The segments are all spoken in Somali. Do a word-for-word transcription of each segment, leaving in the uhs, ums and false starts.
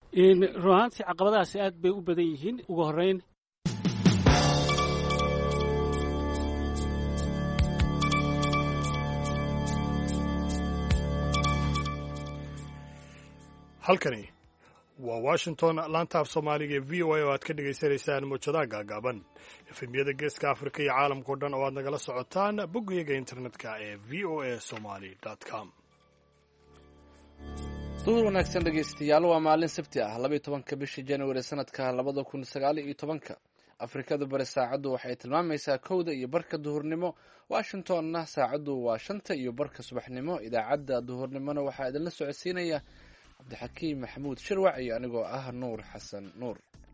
in runaantii caqabadahaasi aad bay u badan yihiin. ugu horreyn halkani waa washington laanta af soomaaliga ee v o a oo aad ka dhegaysanaysaan muujadaha gaagaaban efemyada geeska afrika iyo caalamkao dhan oo aad nagala socotaan boggayaga internetka ee v o a somaly com. duhur wanaagsan dhegaystayaal, waa maalin sabti ah labaiyo tobanka bisha januari sanadka labada kun sagaal iyo tobanka. afrikada bari saacaddu waxay tilmaamaysaa kowda iyo barka duhurnimo, washingtonna saacaddu waa shanta iyo barka subaxnimo. idaacadda duhurnimona waxaa idinla socodsiinaya cabdixakiim maxamuud shirwac iyo anigoo ah nuur xasan nuur.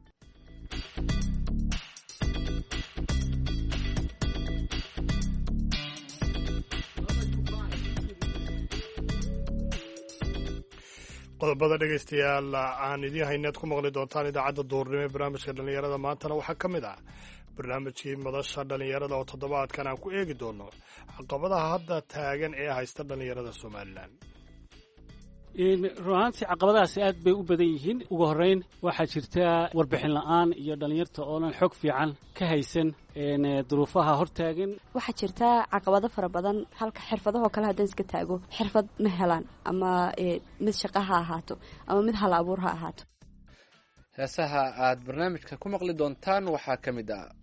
qodobada dhegaystayaal aan idiin hayneed ku maqli doontaan idaacadda duhurnimo ee barnaamijka dhallinyarada maantana waxaa ka mid ah barnaamijkii madasha dhallinyarada oo toddobaadkan aan ku eegi doono caqabadaha hadda taagan ee haysta dhallinyarada somalilan. runaantii caqabadahaasi aad bay u badan yihiin. ugu horreyn waxaa jirta warbixin la'aan iyo dhallinyarta oonan xog fiican ka haysan duruufaha hortaagan. waxaa jirta caqabado fara badan, halka xirfadahoo kale haddaan iska taago xirfad ma helaan, ama mid shaqa ha ahaato ama mid hal abuur ha ahaato. heesaha aad barnaamijka ku maqli doontaan waxaa ka mid ah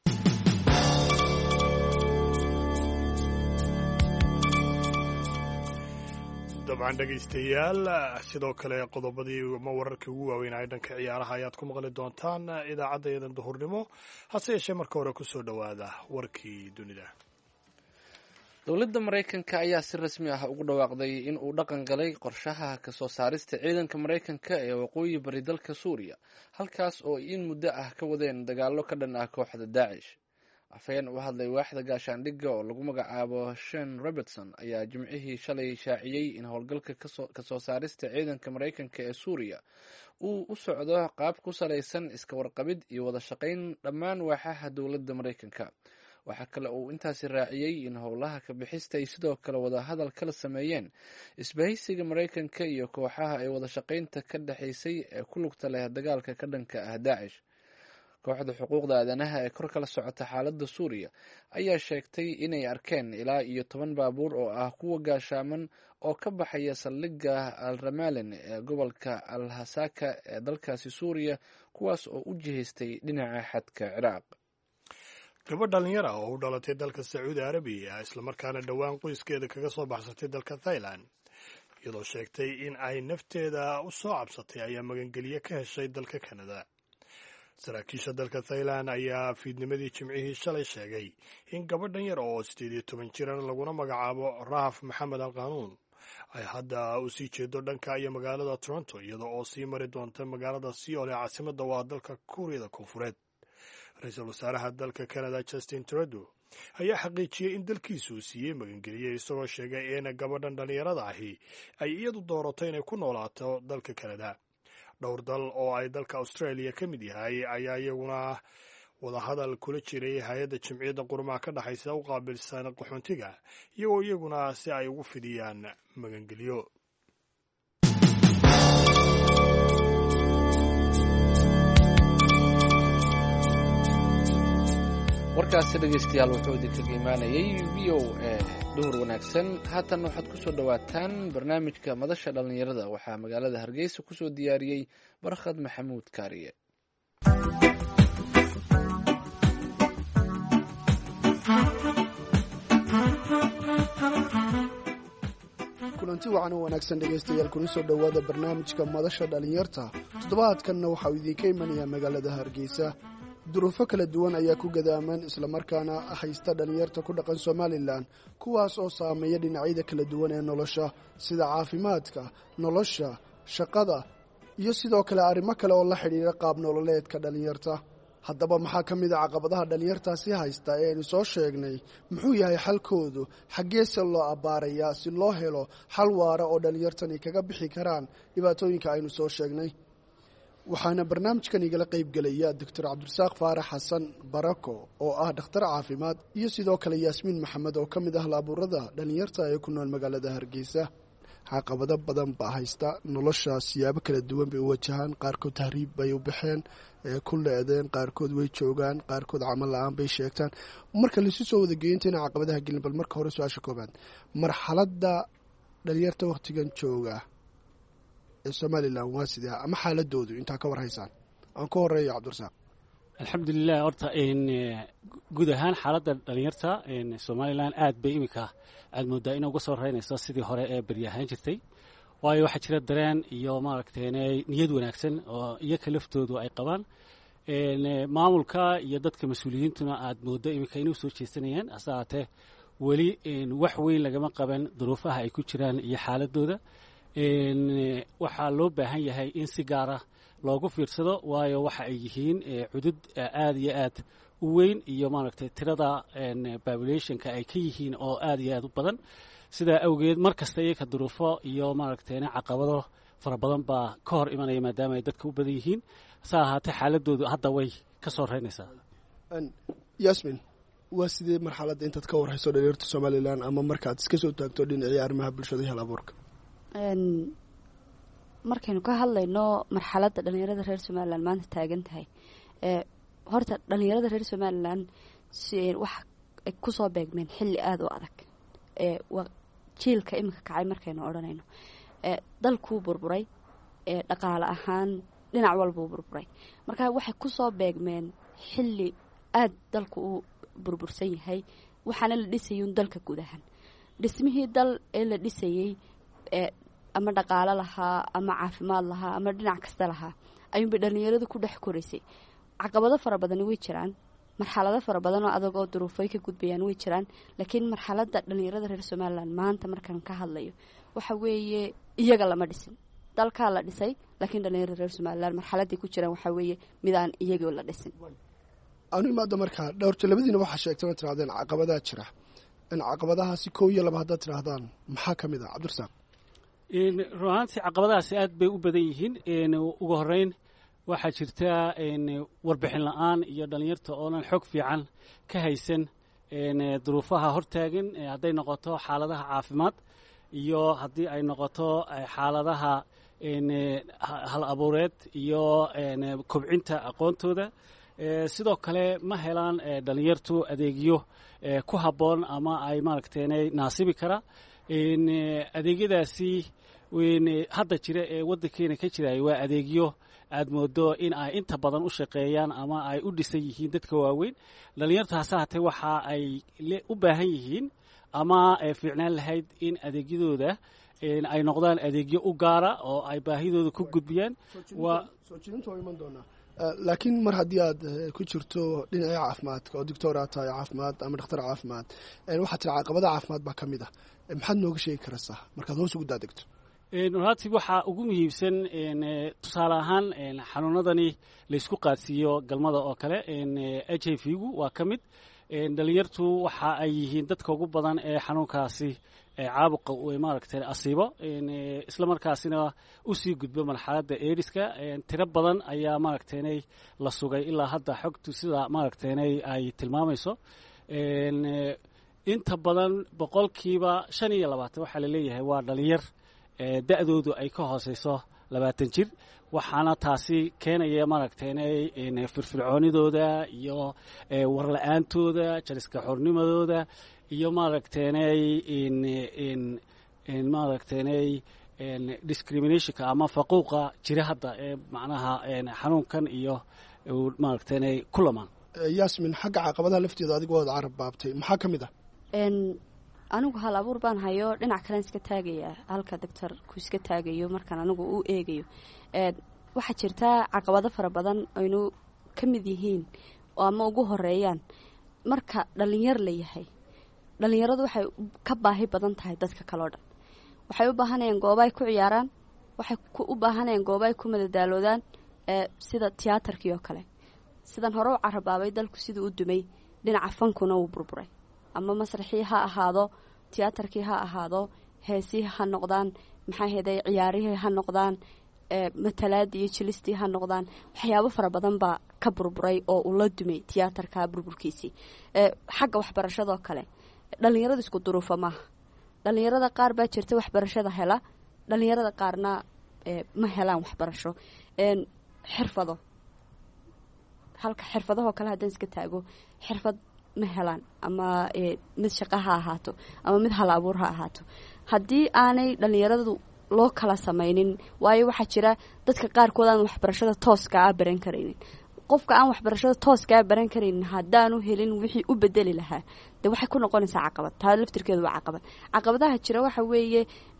dabcan dhegaystayaal, sidoo kale qodobadii ma wararkii ugu waaweynaya dhanka ciyaaraha ayaad ku maqli doontaan idaacadda yadan duhurnimo. hase yeeshee marka hore kusoo dhowaada warkii dunida. dowladda maraykanka ayaa si rasmi ah ugu dhawaaqday in uu dhaqan galay qorshaha kasoo saarista ciidanka maraykanka ee waqooyi bari dalka suuriya, halkaas oo in muddo ah ka wadeen dagaallo ka dhan ah kooxda daacish. afhayeen u hadlay waaxda gaashaandhigga oo lagu magacaabo shen robertson ayaa jimcihii shalay shaaciyey in howlgalka kasoo saarista ciidanka maraykanka ee suuriya uu u socdo qaab ku salaysan iska warqabid iyo wada shaqayn dhammaan waaxaha dowladda maraykanka. waxaa kale uu intaasi raaciyey in howlaha kabixista ay sidoo kale wada hadal kala sameeyeen isbahaysiga maraykanka iyo kooxaha ay wada shaqaynta ka dhexaysay ee ku lugta leh dagaalka ka dhanka ah daacish. kooxda xuquuqda aadanaha ee kor kala socota xaaladda suuriya ayaa sheegtay inay arkeen ilaa iyo toban baabuur oo ah kuwa gaashaaman oo ka baxaya saldhigga al ramalin ee gobolka al hasaka ee dalkaasi suuriya, kuwaas oo u jihaystay dhinaca xadka ciraaq. gabadh dhallinyar ah oo u dhalatay dalka sacuudi arabiya islamarkaana dhowaan qoyskeeda kaga soo baxsatay dalka thailand iyadoo sheegtay in ay nafteeda u soo cabsatay ayaa magangelye ka heshay dalka kanada. saraakiisha dalka thailand ayaa fiidnimadii jimcihii shalay sheegay in gabadhan yar oo sideed iyo toban jiran laguna magacaabo rahaf maxamed al qanuun ay hadda u sii jeedo dhanka iyo magaalada toronto, iyada oo sii mari doonta magaalada seoul ee caasimadda waa dalka kuuriyada koonfureed. ra-iisul wasaaraha dalka canada justin trudeau ayaa xaqiijiyey in dalkiisu siiyey magangelye, isagoo sheegay in gabadhan dhallinyarada ahi ay iyadu doorato inay ku noolaato dalka canada. dhowr dal oo ay dalka australia ka mid yahay ayaa iyaguna wadahadal kula jiray hay-adda jimciyadda qurumaha ka dhexaysa u qaabilsan qaxoontiga, iyagoo iyaguna si ay ugu fidiyaan magangelyo. warkaasi dhegaystayaal wuxuu idinkaga imaanayay v o a duhur wanaagsan. haatan waxaad kusoo dhawaataan barnaamijka madasha dhallinyarada. waxaa magaalada hargeysa kusoo diyaariyey barkhad maxamuud kaariye. kulanti wacan oo wanaagsan dhegaystayaal, kuna soo dhowaada barnaamijka madasha dhallinyarta. toddobaadkanna waxauu idinka imanayaa magaalada hargeysa. duruufo kala duwan ayaa ku gadaaman islamarkaana haysta dhallinyarta ku dhaqan somalilan, kuwaas oo saameeya dhinacyada kala duwan ee nolosha sida caafimaadka, nolosha, shaqada iyo sidoo kale arrimo kale oo la xidhiira qaab nololeedka dhallinyarta. haddaba maxaa ka mid a caqabadaha dhallinyartaasi haysta ee aynu soo sheegnay? muxuu yahay xalkoodu? xaggeese loo abbaarayaa si loo helo xal waara oo dhallinyartani kaga bixi karaan dhibaatooyinka aynu soo sheegnay? waxaana barnaamijkan igala qayb gelaya doctor cabdirasaaq faarax xasan barako oo ah dhakhtar caafimaad, iyo sidoo kale yaasmiin maxamed oo ka mid ah laabuurada dhallinyarta ee ku nool magaalada hargeysa. caqabado badan baa haysta nolosha siyaabo kala duwan bay u wajahaan qaarkood tahriib bay u baxeen ku leedeen qaarkood way joogaan qaarkood camal la-aan bay sheegtaan marka laisu soo wada geeyinta inaan caqabadaha gelin bal marka hore su-aasha koobaad marxaladda dhalinyarta wakhtigan jooga ee somalilan waa sidee ama xaaladoodu intaa ka war haysaan aan ku horeeyo cabdirasaaq alxamdulilah horta guud ahaan xaaladda dhalinyarta somalilan aad bay iminka aad moodaa ina uga soo reynayso sidii hore ee beryahaan jirtay waayo waxaa jira dareen iyo maaragtay niyad wanaagsan oo iyoka laftoodu ay qabaan maamulka iyo dadka mas-uuliyiintuna aad moodo iminka inay usoo jeesanayaan hase ahaatee weli wax weyn lagama qaban duruufaha ay ku jiraan iyo xaaladooda waxaa loo baahan yahay in si gaara loogu fiirsado waayo waxa ay yihiin cudud aad iyo aad u weyn iyo maaragtay tirada populationka ay ka yihiin oo aad iyo aad u badan sidaa awgeed mar kasta iyaka duruufo iyo maaragtay caqabado fara badan baa ka hor imanaya maadaama ay dadka u badan yihiin hase ahaatee xaaladoodu hadda way ka soo reynaysaa yasmin waa sidee marxaladda intaad ka warhayso dhalinyarta somalilan ama markaad iska soo taagto dhinacii arrimaha bulshada iyo hal abuurka markaynu ka hadlayno marxaladda dhalinyarada reer somalilan maanta taagan tahay horta dhalinyarada reer somalilan waxa ay kusoo beegmeen xilli aada u adag jiilka iminka kacay markaynu odhanayno dalkuu burburay dhaqaale ahaan dhinac walbuu burburay marka waxay kusoo beegmeen xilli aada dalku uu burbursan yahay waxaana la dhisayay dalka guud ahaan dhismihii dal ee la dhisayey ama dhaqaalo lahaa ama caafimaad lahaa ama dhinac kasta lahaa ayuunbay dhalinyaradu ku dhex koraysay caqabado fara badani way jiraan marxalado fara badan oo adag oo duruufay ka gudbayaan way jiraan laakiin marxaladda dhalinyarada reer somalilan maanta markaan ka hadlayo waxa weeye iyaga lama dhisin dalkaa la dhisay laakiin dhalinyarada reer somalilan marxaladay ku jiraan waxaa weeye midaan iyagoo la dhisin anu imaada markaa dhowrta labadiina waxaa sheegtay ma tirahdeen caqabadaa jira in caqabadahaasi kow iyo laba haddaad tidhaahdaan maxaa ka mid ah cabdirasaaq run ahaantii caqabadahaasi aad bay u badan yihiin ugu horeyn waxaa jirta warbixin la-aan iyo dhalinyarta oonan xog fiican ka haysan duruufaha hortaagan hadday noqoto xaaladaha caafimaad iyo haddii ay noqoto xaaladaha hal abuureed iyo kobcinta aqoontooda sidoo kale ma helaan dhalinyartu adeegyo ku habboon ama ay maaragtay naasibi kara adeegyadaasi hadda jira ee waddankeena ka jiraya waa adeegyo aad moodo in ay inta badan u shaqeeyaan ama ay u dhisan yihiin dadka waaweyn dhalinyarta hase hatee waxa ay u baahan yihiin ama fiicnaan lahayd in adeegyadooda ay noqdaan adeegyo u gaara oo ay baahidooda ku gudbiyaan soo jeedinta waa iman doonaa laakiin mar haddii aad ku jirto dhinacii caafimaadka oo doctor aad tahay caafimaad ama dhakhtar caafimaad waxaad tiri caqabada caafimaad baa ka mid ah maxaad nooga sheegi karaysaa markaad hoos ugu daadegto runaatii waxaa ugu muhiimsan tusaale ahaan xanuunadani laysku qaadsiiyo galmada oo kale h i v gu waa ka mid dhalinyartu waxa ay yihiin dadka ugu badan ee xanuunkaasi caabuqa maaragtay asiibo isla markaasina usii gudbo marxaladda eeriska tiro badan ayaa maaragtaynay la sugay ilaa hadda xogtu sida maaragtaynay ay tilmaamayso inta badan boqolkiiba shan iyo labaatan waxaa laleeyahay waa dhalinyar da-doodu ay ka hooseyso labaatan jir waxaana taasi keenaya maaragtaynay firfircoonidooda iyo warla-aantooda jariska xornimadooda iyo maaragtaynay maaragtaynay discriminationka ama faquuqa jira hadda ee macnaha xanuunkan iyo maaragtaynay ku lamaan yasmin xagga caqabadaha lafteeda adigoo ad carab baabtay maxaa ka mid ah anigu hal abuur baan hayo dhinac kalen iska taagaya halka doctorku iska taagayo markaan anigu u eegayo waxaa jirtaa caqabado fara badan aynu ka mid yihiin ama ugu horeeyaan marka dhalinyar la yahay dhalinyaradu waxay ka baahi badan tahay dadka kaleo dhan waxay u baahanayaan gooba ay ku ciyaaraan waxay u baahanayaan gooba ay ku madadaaloodaan sida tiyaatarkii oo kale sidan hore u carabaabay dalku siduu u dumay dhinaca fankuna wuu burburay ama masraxii ha ahaado tiyaatarkii ha ahaado heesihii ha noqdaan maxaa heeday ciyaarihii ha noqdaan matalaadii iyo jilistii ha noqdaan waxyaabo fara badan baa ka burburay oo uu la dumay tiyaatarka burburkiisii xagga waxbarashadoo kale dhalinyarada isku duruufa maaha dhalinyarada qaar baa jirta waxbarashada hela dhalinyarada qaarna ma helaan waxbarasho xirfado halka xirfadahoo kale haddaan iska taago xirfad ma helaan ama mid shaqo ha ahaato ama mid hal abuur ha ahaato haddii aanay dhalinyaradu loo kala samaynin waayo waxaa jira dadka qaarkood aan waxbarashada tooska a baran karaynin qofka aan waxbarashada tooskaa baran karaynin haddaanu helin wixii u bedeli lahaa dee waxay ku noqonaysaa caqabad taa laftirkeedu waa caqabad caqabadaha jira waxa weeye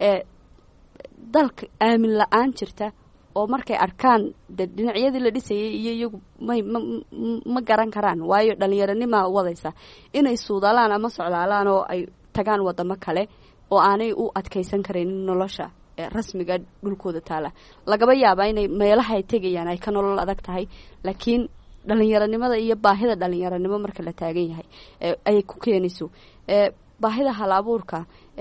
dalka aamin la-aan jirta oo markay arkaan de dhinacyadii la dhisayay iyo iyagu may ma ma garan karaan waayo dhallinyaronimaa wadaysa inay suudalaan ama socdaalaan oo ay tagaan wadamo kale oo aanay u adkaysan karaynin nolosha rasmiga dhulkooda taala lagaba yaabaa inay meelaha ay tegayaan ay ka nolol adag tahay laakiin dhalinyaronimada iyo baahida dhalinyaronimo marka la taagan yahay ayay ku keenayso baahida hal abuurka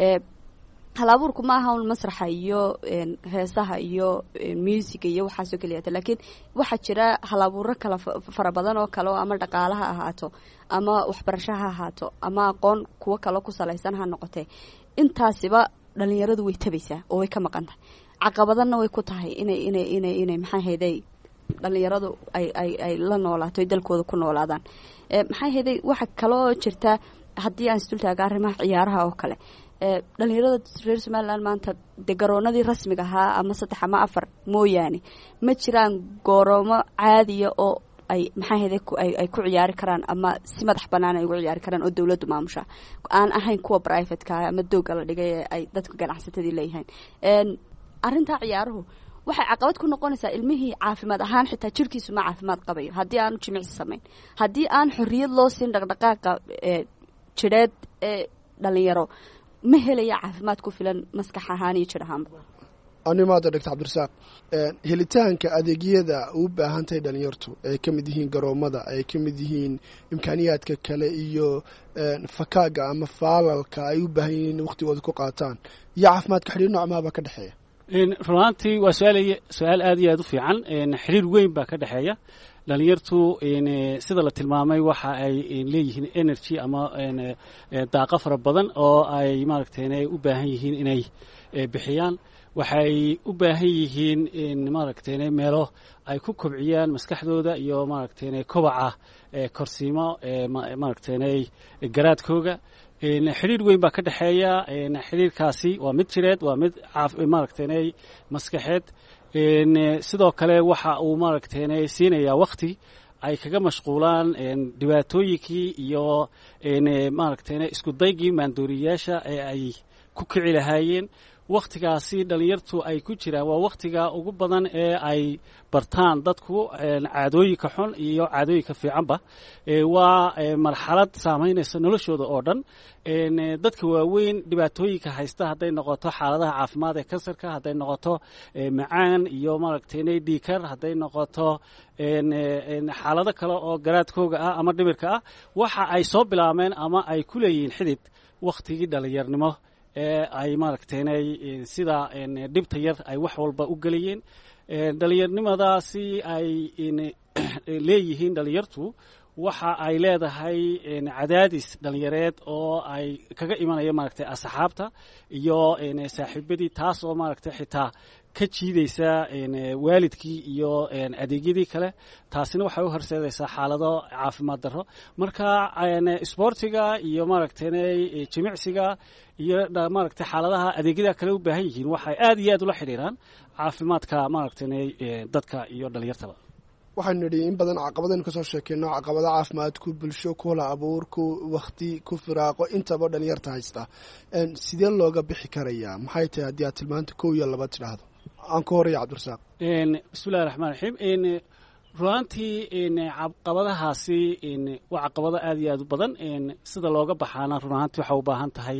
hal abuurku ma aha un masraxa iyo heesaha iyo musiga iyo waxaasoo keliyata laakiin waxaa jira hal abuuro kala fara badan oo kale oo ama dhaqaala ha ahaato ama waxbarasho ha ahaato ama aqoon kuwo kale ku salaysan ha noqotee intaasiba dhalinyaradu way tabaysaa oo way ka maqan tahay caqabadana way ku tahay inay inay inay inay maxaa hayday dhalinyaradu ay ay ay la noolaato ay dalkooda ku noolaadaan maxaa hayday waxa kaloo jirta haddii aan isdultaaga arrimaha ciyaaraha oo kale dhalinyarada reer somaliland maanta dee garoonadii rasmiga ahaa ama saddex ama afar mooyaane ma jiraan goroomo caadiya oo ay maxaa hayday ay ku ciyaari karaan ama si madax bannaan ay ugu ciyaari karaan oo dawladdu maamusha aan ahayn kuwa privateka ama dooga la dhigay ee ay dadka ganacsatadii leeyihiin arrintaa ciyaaruhu waxay caqabad ku noqonaysaa ilmihii caafimaad ahaan xitaa jirkiisu ma caafimaad qabayo haddii aanu jimicsi samayn haddii aan xorriyad loo siin dhaqdhaqaaqa jidheed ee dhalinyaro ma helaya caafimaad ku filan maskax ahaan iyo jir ahaanba animaada doctor cabdirasaaq helitaanka adeegyada u baahan tahay dhalinyartu ay ka mid yihiin garoomada ay ka mid yihiin imkaaniyaadka kale iyo fakaaga ama faalalka ay u baahan yihiin waqtigooda ku qaataan iyo caafimaadka xidhiir noocmaaba ka dhexeeya runaantii waa su-aal su-aal aad iyo aad u fiican xiriir weyn baa ka dhexeeya dhalinyartu sida la tilmaamay waxa ay leeyihiin energy ama daaqa fara badan oo ay maaragtay u baahan yihiin inay bixiyaan waxay u baahan yihiin maaragtay meelo ay ku kobciyaan maskaxdooda iyo maaragtay kobaca korsiimo maaragtay garaadkooga xiriir weyn baa ka dhexeeya xiriirkaasi waa mid jireed waa mid maaragtay maskaxeed sidoo kale waxa uu maaragtay siinayaa wakti ay kaga mashquulaan dhibaatooyinkii iyo maaragtay isku daygii maandooriyayaasha ee ay ku kici lahaayeen wakhtigaasi dhalinyartu ay ku jiraan waa wakhtiga ugu badan ee ay bartaan dadku caadooyinka xun iyo caadooyinka fiicanba waa marxalad saamaynaysa noloshooda oo dhan dadka waaweyn dhibaatooyinka haysta hadday noqoto xaaladaha caafimaad ee kansarka hadday noqoto macaan iyo maaragtay dhiikar hadday noqoto xaalado kale oo garaadkooga ah ama dhimirka ah waxa ay soo bilaabeen ama ay ku leeyihiin xidid wakhtigii dhalinyarnimo ee ay maaragtay sida dhibta yar ay wax walba u gelayeen dhalinyarnimadaasi ay leeyihiin dhalinyartu waxa ay leedahay cadaadis dhalinyareed oo ay kaga imanaya maaragtay asxaabta iyo saaxiibadii taas oo maaragtay xitaa ka jiidaysa waalidkii iyo adeegyadii kale taasina waxay u horseedaysaa xaalado caafimaad darro marka isboortiga iyo maaragtay jimicsiga iyo maaragtay xaaladaha adeegyada kale u baahan yihiin waxay aad iyo aad ula xidhiiraan caafimaadka maaragtay dadka iyo dhalinyartaba waxaynu nidhi in badan caqabadaynu kasoo sheekeyno caqabada caafimaadku bulsho ku hla abuur ku wakti ku firaaqo intaba dhalinyarta haysta sidee looga bixi karayaa maxay tahay haddii aad tilmaanta kow iyo laba tidhaahdo aan ka horaya cabdirasaaq bismillahi raxmaan raxiim runaantii caqabadahaasi waa caqabado aad iyo aad u badan sida looga baxaana runaantii waxay u baahan tahay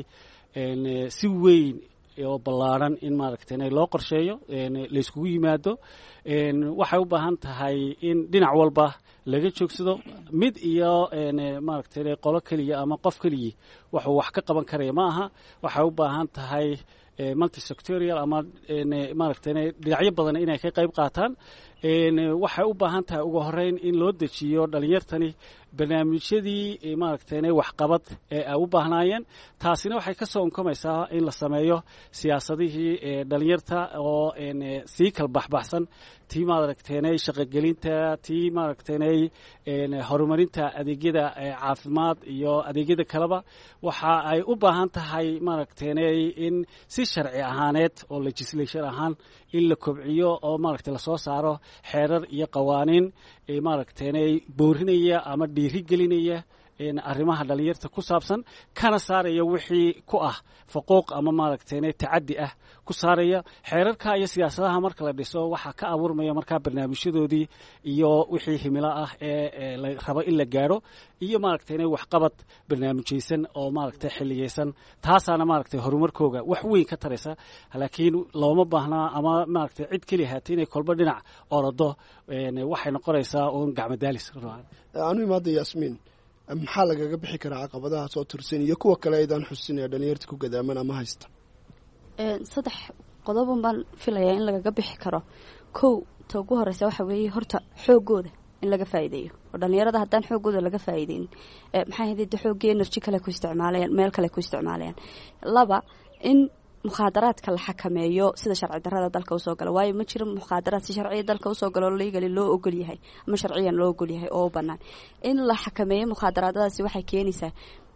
si weyn oo ballaaran in maaragtay loo qorsheeyo layskugu yimaado waxay u baahan tahay in dhinac walba laga joogsado mid iyo maaragtay qolo keliya ama qof keliya wuxuu wax ka qaban karaya ma aha waxay u baahan tahay multisectorial ama maaragtay dhinacyo badan inay ka qayb qaataan waxay u baahan tahay ugu horeyn in loo dejiyo dhalinyartani barnaamijyadii maaragtay waxqabad ee ay u baahnaayeen taasina waxay ka soo unkamaysaa in la sameeyo siyaasadihii dhalinyarta oo sii kala baxbaxsan tii maaragtay shaqogelinta tii maaragtay horumarinta adeegyada caafimaad iyo adeegyada kaleba waxa ay u baahan tahay maaragtay in si sharci ahaaneed oo legislation ahaan in la kobciyo oo maaragtay la soo saaro xeerar iyo qawaaniin maaragtay boorinaya ama dhiiri gelinaya arrimaha dhalinyarta ku saabsan kana saaraya wixii ku ah faquuq ama maaragtay tacaddi ah ku saaraya xeerarka iyo siyaasadaha marka la dhiso waxaa ka abuurmaya markaa barnaamijyadoodii iyo wixii himilo ah ee la rabo in la gaadho iyo maaragtay waxqabad barnaamijyaysan oo maaragtay xilliyeysan taasaana maaragtay horumarkooga wax weyn ka taraysa laakiin looma baahnaa ama maaragtay cid keliya haatay inay kolba dhinac orado waxay noqonaysaa uun gacmadaalis anu imaada yaasmiin maxaa lagaga bixi karaa caqabadaha soo tirsan iyo kuwa kale aydaan xusinaya dhalinyarta ku gadaaman ama haysta saddex qodobon baan filayaa in lagaga bixi karo kow ta ugu horeysa waxa weeye horta xoogooda in laga faa'iideeyo oo dhalinyarada haddaan xoogooda laga faa'iideynin maxay ahayd de xooggii energy kale ku isticmaalayaan meel kale ku isticmaalayaan laba in mukhaadaraadka la xakameeyo sida sharci darrada dalka usoo gala waayo ma jiro mukhaadaraad si sharciya dalka usoo galo oo legally loo ogol yahay ama sharciyan loo ogol yahay oo u bannaan in la xakameeyo mukhaadaraadadaasi waxay keenaysaa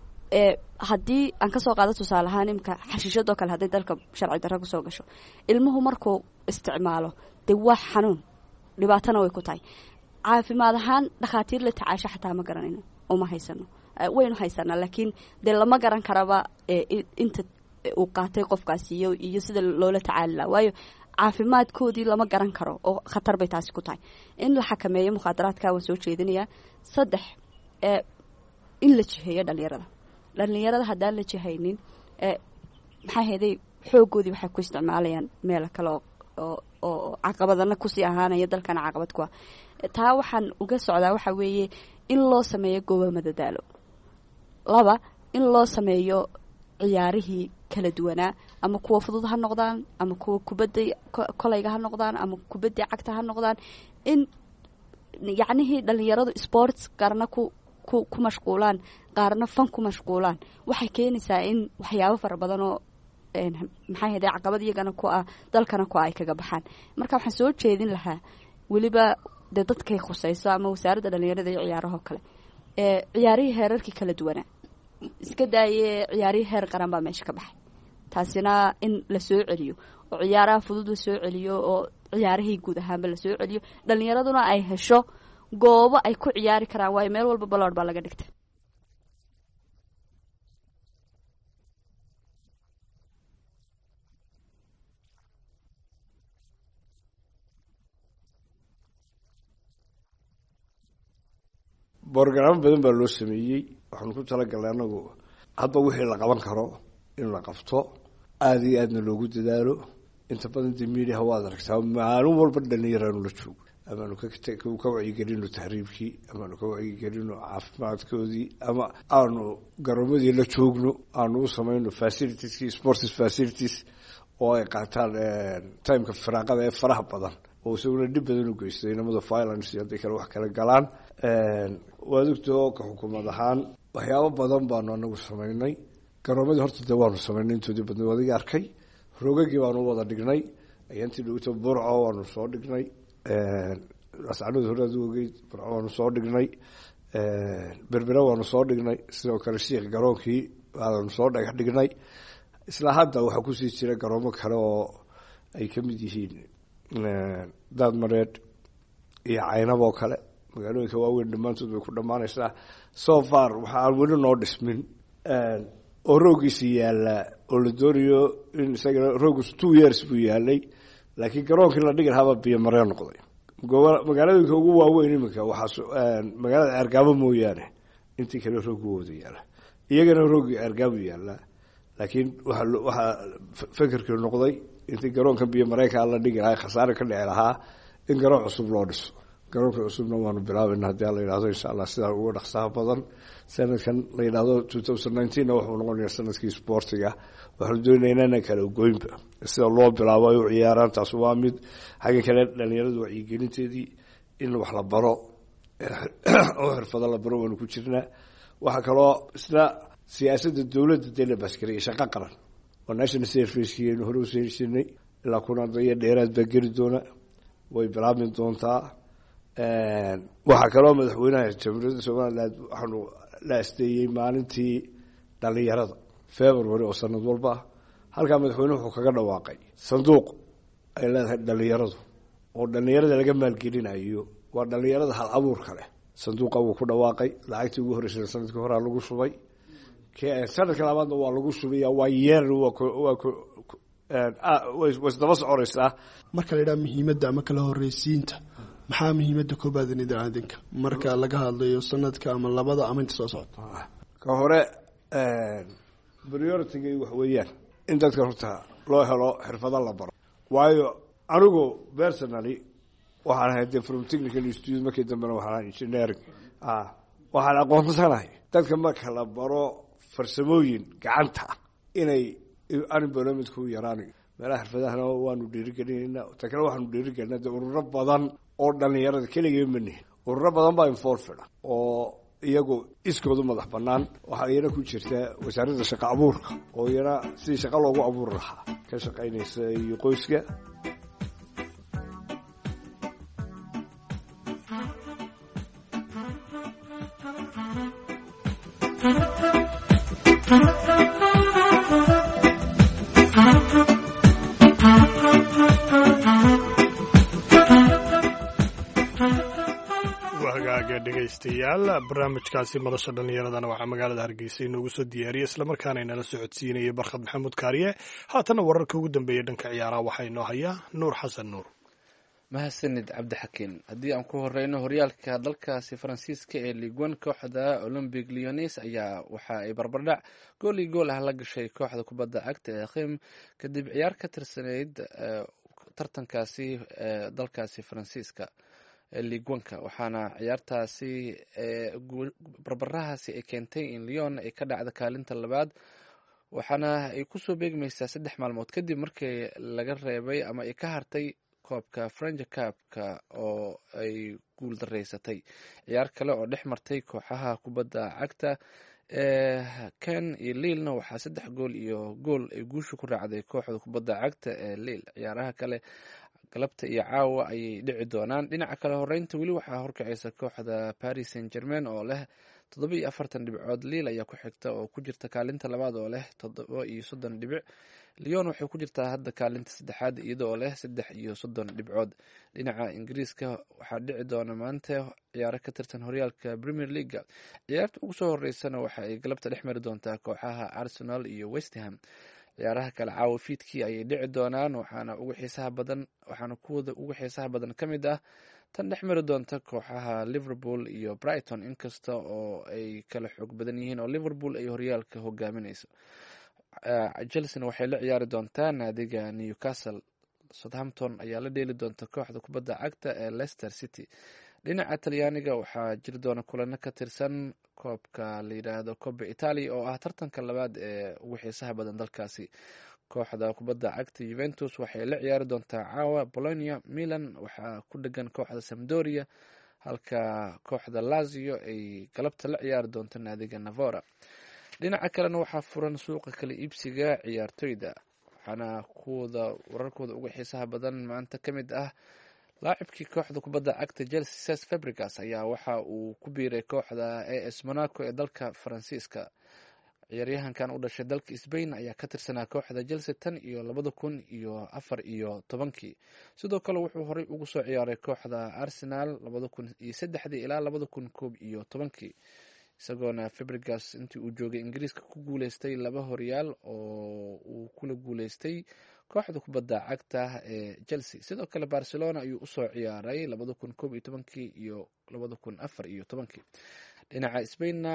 haddii aan kasoo qaado tusaale ahaan imika xashiishadoo kale hadday dalka sharci darra kusoo gasho ilmuhu markuu isticmaalo dee waa xanuun dhibaatana way ku tahay caafimaad ahaan dhakhaatiir la tacaasho xataa ma garanayno uma haysano waynu haysanaa laakiin dee lama garan karaba inta uu qaatay qofkaasi iyo iyo sida loola tacaali laha waayo caafimaadkoodii lama garan karo oo khatar bay taasi ku tahay in la xakameeyo mukhaadaraadka waan soo jeedinayaa saddex in la jiheeyo dhalinyarada dhalinyarada haddaan la jihaynin maxaa heeday xoogoodii waxay ku isticmaalayaan meelo kale oo oo caqabadana kusii ahaanaya dalkana caqabad ku ah taa waxaan uga socdaa waxa weeye in loo sameeyo goobo madadaalo laba in loo sameeyo ciyaarihii kala duwanaa ama kuwa fudud ha noqdaan ama kuwa kubadda kolayga ha noqdaan ama kubadda cagta ha noqdaan in yacnihii dhalinyaradu sports qaarna ku ku ku mashquulaan qaarna fan ku mashquulaan waxay keenaysaa in waxyaabo fara badan oo maxay ahayd caqabad iyagana ku ah dalkana ku ay kaga baxaan marka waxaan soo jeedin lahaa weliba dee dadkay khusayso ama wasaaradda dhalinyarada iyo ciyaarahoo kale ee ciyaarihii heerarkii kala duwanaa iska daaye ciyaarihii heer qaran baa meesha ka baxay taasina in la soo celiyo oo ciyaaraha fudud la soo celiyo oo ciyaarihii guud ahaanba la soo celiyo dhalinyaraduna ay hesho goobo ay ku ciyaari karaan waayo meel walba baloor baa laga dhigta borogaraamo badan baa loo sameeyey waxaanu ku talagalnay anagu hadba wixii la qaban karo in la qabto aada iyo aadna loogu dadaalo inta badan de mediaha waad aragtaa maalin walba dhalinyaraanu la joogo amaanu ka wacyigelino tahriibkii amaanu ka wacyigelino caafimaadkoodii ama aanu garoomadii la joogno aanu u samayno facilitieski sports facilities oo ay qaataan timeka firaaqada ee faraha badan oo isaguna dhib badan u geystay inamada violence iyo hadday kale wax kala galaan waad ogtoo ka xukuumad ahaan waxyaabo badan baanu anagu samaynay garoomadii horta dee waanu samaynay intoodii badna adiga arkay roogagii baanu wada dhignay ayaantii dhowto burco waanu soo dhignay ascanood horaad ogeyd burco waanu soo dhignay berbera waanu soo dhignay sidoo kale shiikh garoonkii waanu soo dhagax dhignay isla hadda waxaa kusii jira garoomo kale oo ay ka mid yihiin daadmareed iyo caynab oo kale magaalooyinka waaweyn dhammaantood bay ku dhammaanaysaa so far waxa aan weli noo dhismin oo roogiisi yaallaa oo la doonayo in isagana roogiis two years buu yaalay laakiin garoonkii la dhigi lahaaba biyo maree noqday magaalooyinka ugu waaweyn iminka waxaa magaalada ceergaabo mooyaane intii kale roog wooda yaala iyagana roogii ceergaabo yaallaa laakiin waa waxaa fekerkii noqday intii garoonka biyo mareykaa la dhigi lahaa khasaare ka dhici lahaa in garoon cusub loo dhiso garoonka cusubna waanu bilaabayna haddii ala yidhahdo insha allah sidaa uga dhaqsaha badan sanadkan la yidhahdo two thousand nineteenna wuxuu noqonayaa sanadkii sportiga waxaanu doonaynaa inaan kala goynba sida loo bilaabo ay u ciyaaraan taas waa mid xagga kale dhalinyaradu wacyigelinteedii in wax la baro oo xirfado la baro waanu ku jirnaa waxaa kaloo isna siyaasadda dowladda dee la baaskariyay shaqo qaran oo national servicekeenu hore usoo heshinay ilaa kuna daya dheeraad baa geli doona way bilaabmi doontaa waxaa kaloo madaxweynaha jamhuuriyadda somaliland waxaanu la asteeyey maalintii dhalinyarada february oo sanad walba ah halkaa madaxweyne wuxuu kaga dhawaaqay sanduuq ay leedahay dhalinyaradu oo dhalinyarada laga maalgelinayo waa dhalinyarada hal abuurka leh sanduuqa wuu ku dhawaaqay lacagtii ugu horreysay sanadkii horaa lagu shubay sanadka labaadna waa lagu shubaya waa yeer way isdaba soconaysaa marka la yidhaha muhiimadda ama kala horreysiinta maxaa muhiimadda koobaad idaacadanka marka laga hadlayo sanadka ama labada ama inta soo socota ka hore priority-ga wax weeyaan in dadka horta loo helo xirfado la baro waayo anigu personally waxaan ahay de from technical institute markii dambena waxaan ahay engineering ah waxaan aqoonsanahay dadka marka la baro farsamooyin gacanta inay unemployment-ku yaraanayo meelaha xirfadahana waanu dhiirigelinaynaa ta kale waxaanu dhiirigelinaa de ururo badan oo dhalinyarada keligee manihin ururo badan baa involved oo iyagu iskoodu madax banaan waxaa iyana ku jirta wasaaradda shaqo abuurka oo iyana sidii shaqo loogu abuuri lahaa ka shaqaynaysa iyo qoyska dhegeystayaal barnaamijkaasi madasha dhallinyaradana waxaa magaalada hargeysa inoogu soo diyaariyey islamarkaana inala socodsiinayay barkhad maxamuud kaariye haatana wararka ugu dambeeya dhanka ciyaaraha waxaa inoo hayaa nuur xasan nuur mahadsanid cabdixakiin haddii aan ku horeyno horyaalka dalkaasi faransiiska ee liigwan kooxda olympic leones ayaa waxa ay barbardhac gool iyo gool ah la gashay kooxda kubadda cagta ee khim kadib ciyaar ka tirsaneyd tartankaasi dalkaasi faransiiska liigwanka waxaana ciyaartaasi barbarahaasi ay keentay in leon ay ka dhacda kaalinta labaad waxaana ay kusoo beegmaysaa saddex maalmood kadib markii laga reebay ama ay ka hartay koobka french cupka oo ay guul dareysatay ciyaar kale oo dhex martay kooxaha kubadda cagta ee ken iyo liilna waxaa saddex gool iyo gool ay guusha ku raacday kooxda kubadda cagta ee liil ciyaaraha kale galabta iyo caawa ayay dhici doonaan dhinaca kale horeynta weli waxaa horkacaysa kooxda paris saint germain oo leh toddoba iyo afartan dhibcood liil ayaa ku xigta oo ku jirta kaalinta labaad oo leh toddoba iyo soddon dhibic leon waxay ku jirtaa hadda kaalinta saddexaad iyada oo leh saddex iyo soddon dhibcood dhinaca ingiriiska waxaa dhici doona maanta ciyaaro ka tirsan horyaalka premier leaga ciyaarta ugu soo horeysana waxa ay galabta dhex mari doontaa kooxaha arsenal iyo westham ciyaaraha kale caawa fiidkii ayay dhici doonaan waxaana ugu xiisaha badan waxaana kuwada ugu xiisaha badan ka mid ah tan dhex mari doonta kooxaha liverpool iyo brighton inkasta oo ay kala xoog badan yihiin oo liverpool ay horyaalka hogaaminayso chelsea waxay la ciyaari doontaa naadiga newcastle southampton ayaa la dheeli doonta kooxda kubadda cagta ee leicester city dhinaca talyaaniga waxaa jiri doona kulano ka tirsan koobka la yidhaahdo koba italia oo ah tartanka labaad ee ugu xiisaha badan dalkaasi kooxda kubadda cagta juventus waxay la ciyaari doontaa caawa bolonia milan waxaa ku dhegan kooxda sampdoria halka kooxda lazio ay galabta la ciyaari doonto naadiga navora dhinaca kalena waxaa furan suuqa kala iibsiga ciyaartoyda waxaana kuwada wararkooda ugu xiisaha badan maanta ka mid ah laacibkii kooxda kubadda cagta chelsea ces fabrigas ayaa waxa uu ku biiray kooxda a s monaco ee dalka faransiiska ciyaaryahankan u dhashay dalka sbain ayaa ka tirsanaa kooxda chelsea tan iyo labada kun iyo afar iyo tobankii sidoo kale wuxuu horey ugu soo ciyaaray kooxda arsenal labada kun iyo saddexdii ilaa labada kun koob iyo tobankii isagoona fabrigas intii uu joogay ingiriiska ku guuleystay laba horyaal oo uu kula guuleystay kooxda kubadda cagta ee chelsea sidoo kale barcelona ayuu usoo ciyaaray labada kun koob iyo tobankii iyo labada kun afar iyo tobankii dhinaca sbainna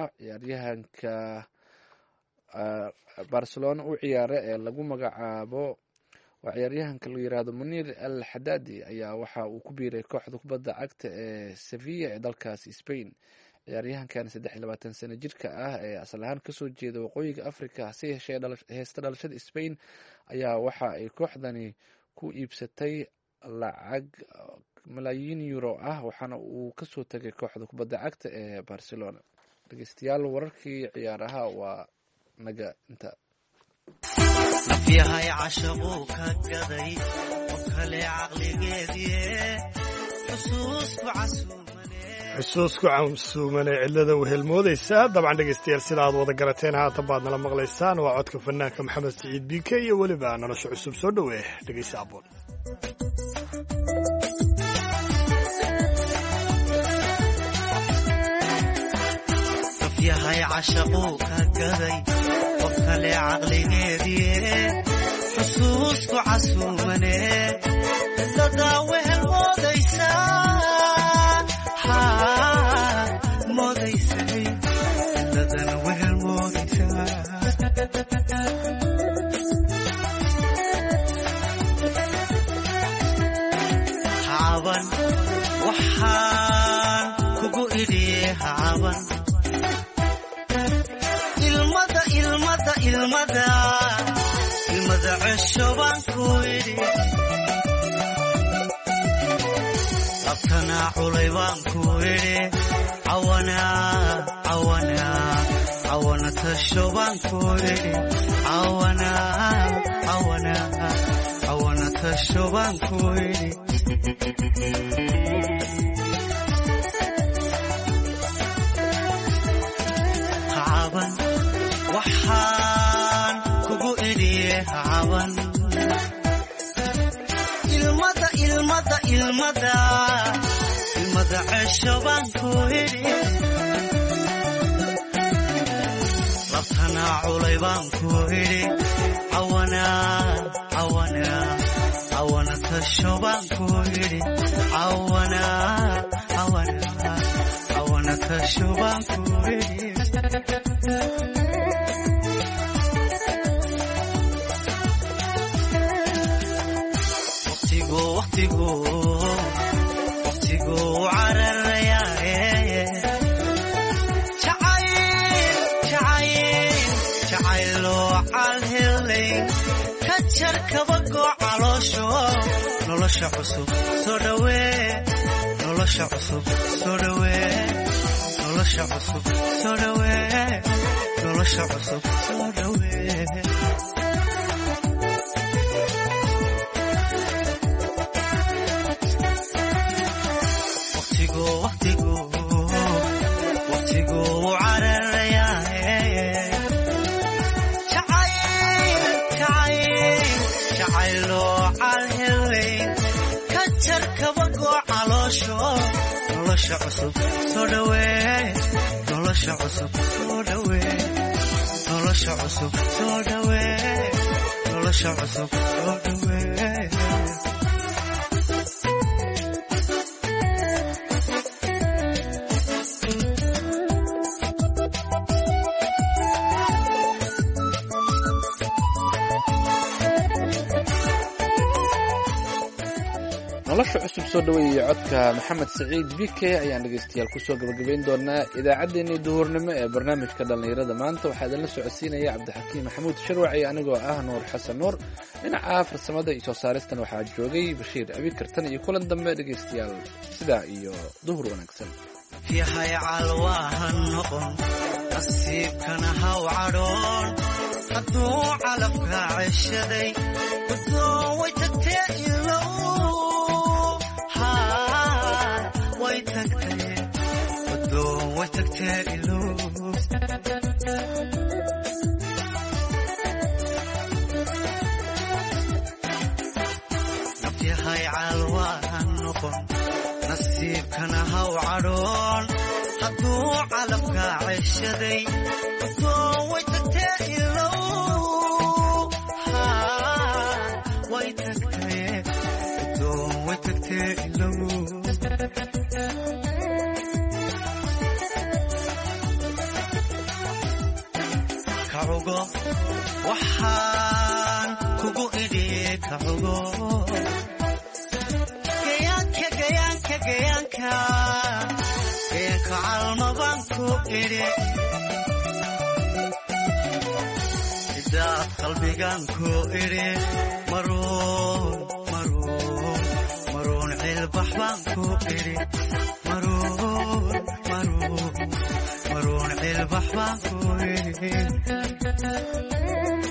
ciyaaryahanka barcelona u ciyaara ee lagu magacaabo waa ciyaaryahanka la yiraahdo muniir al xadaadi ayaa waxa uu ku biiray kooxda kubadda cagta ee sevilla ee dalkaasi spain. ciyaaryahankan saddex iyo labaatan sano jirka ah ee asal ahaan kasoo jeeda waqooyiga africa hase yeeshee heesta dhalashada spain ayaa waxa ay kooxdani ku iibsatay lacag malaayiin euro ah waxaana uu kasoo tagay kooxda kubadda cagta ee barcelona. dhegeystayaal wararkii ciyaaraha waa naga inta. nafyahay cashaquu ka gaday oo kale caqligeedii xusuusku casuumane xusuusku casuumane cidlada wehelmoodaysa. dabcan dhegaystayaal sida aad wada garateen haatan baad nala maqlaysaan waa codka fanaanka maxamed siciid biike iyo weliba nolosha cusub. soo dhowe dhegaysa aboon. nafyahay cashaquu ka gaday oo kale caqligeedii xusuusku casuumane cidlada wehelmoodaysa moodaysay cidladana wehelmoodaysa. hacaban waxaan kugu idhiye hacaban ilmada ilmada ilmada ilmada cesho baan ku idhi labtana culay baan ku idhi cawana cawana cawana tasho baan ku idhi cawana cawana cawana tasho baan ku idhi. hacaban waxaan kugu idhiye hacaban ilmada ilmada ilmada ilmada cesho baan ku idhi labtana culay baan ku idhi cawana cawana cawana tasho baan ku idhi cawana cawana cawana tasho baan ku idhi. waqtigu waqtigu waqtigu cararayaaye jacayl jacayl jacayloo calhelay ka jar kabagoo caloosho nolosha cusub soo dhawee nolosha cusub soo dhawee nolosha cusub soo dhawee nolosha cusub soo dhawee. waqtigu waqtigu waqtigu cararayaaye jacayl jacayl jacayloo calhelay ka jar kabagoo caloosho nolosha cusub soo dhawee nolosha cusub soo dhawee nolosha cusub soo dhawee nolosha cusub soo dhawee. nolosha cusub soo dhaweeyay codka maxamed saciid bike ayaan dhegeystayaal kusoo gabagabayn doonaa idaacaddeenii duhurnimo ee barnaamijka dhallinyarada maanta. waxaa idinla socodsiinaya cabdixakiim maxamuud sharwaci anigoo ah nuur xasan nuur. dhinaca farsamada iyo soo saaristan waxaa joogay bashiir abikartan iyo kulan dambe dhegeystayaal sidaa iyo duhur wanaagsan. yahay calwaaha noqon nasiibkana haw cadhoon hadduu calabka ceshaday guddoon way tagtee ilow way tagtee guddoon way tagtee ilow. nafyahay calwaaha noqon nasiibkana haw cadhoon hadduu calabka ceshaday guddoon way tagtee ilow way tagtee guddoon way tagtee ilow. kacugo waxaan kugu idhi ka xugo gayaanka gayaanka gayaanka gayaanka calma baan ku idhi idaad qalbigan ku idhi maruun maruun maruun cilbax baan ku idhi maruun maruun maruun cilbax baan ku idhi